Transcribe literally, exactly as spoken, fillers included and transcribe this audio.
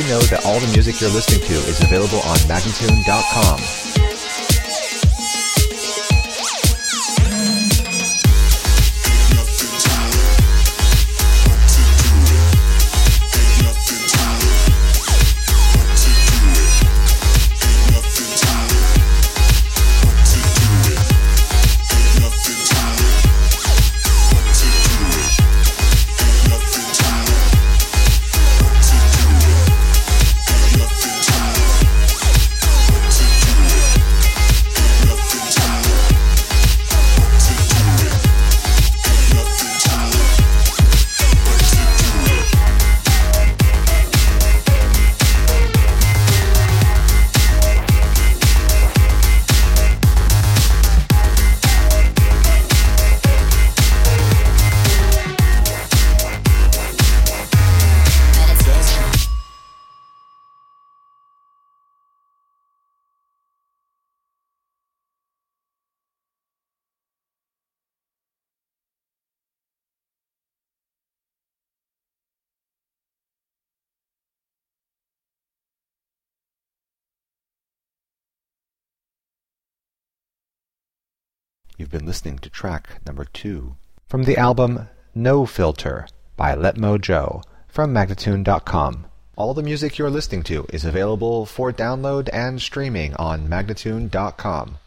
you know that all the music you're listening to is available on Magnatune dot com. You've been listening to track number two from the album No Filter by Letmo Joe from Magnatune dot com. All the music you're listening to is available for download and streaming on Magnatune dot com.